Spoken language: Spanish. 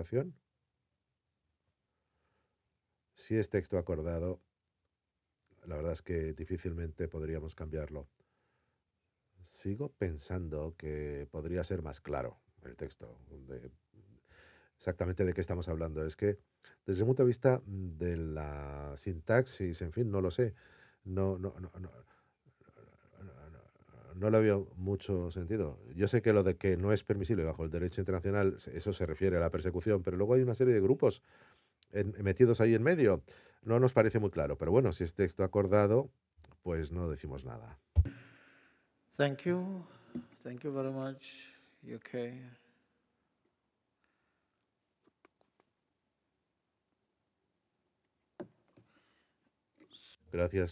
continuación. Si es texto acordado, la verdad es que difícilmente podríamos cambiarlo. Sigo pensando que podría ser más claro el texto. Exactamente de qué estamos hablando. Es que desde el punto de vista de la sintaxis, en fin, no lo sé. No, no, no, no, no le veo mucho sentido. Yo sé que lo de que no es permisible bajo el derecho internacional, eso se refiere a la persecución, pero luego hay una serie de grupos metidos ahí en medio. No nos parece muy claro, pero bueno, si es texto acordado, pues no decimos nada. Thank you. Thank you very much. UK. Gracias.